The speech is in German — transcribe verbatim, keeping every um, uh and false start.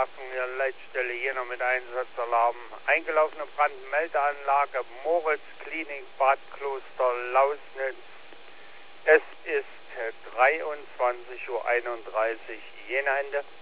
Bremerhaven, hier Leitstelle Jena mit Einsatzalarm. Eingelaufene Brandmeldeanlage Moritz Klinik Bad Kloster Lausnitz. Es ist dreiundzwanzig Uhr einunddreißig Jena Ende.